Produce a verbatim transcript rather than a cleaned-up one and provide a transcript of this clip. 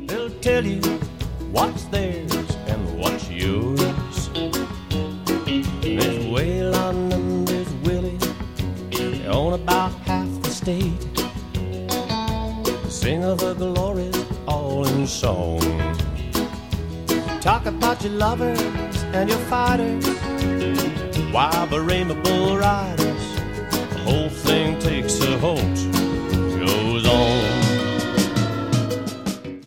They'll tell you what's theirs and what's yours. There's Waylon and there's Willie, they own about half the state. Sing of the glories all in song. Talk about your lovers and your fighters, while the rainbow bull riders, the whole thing takes a holt.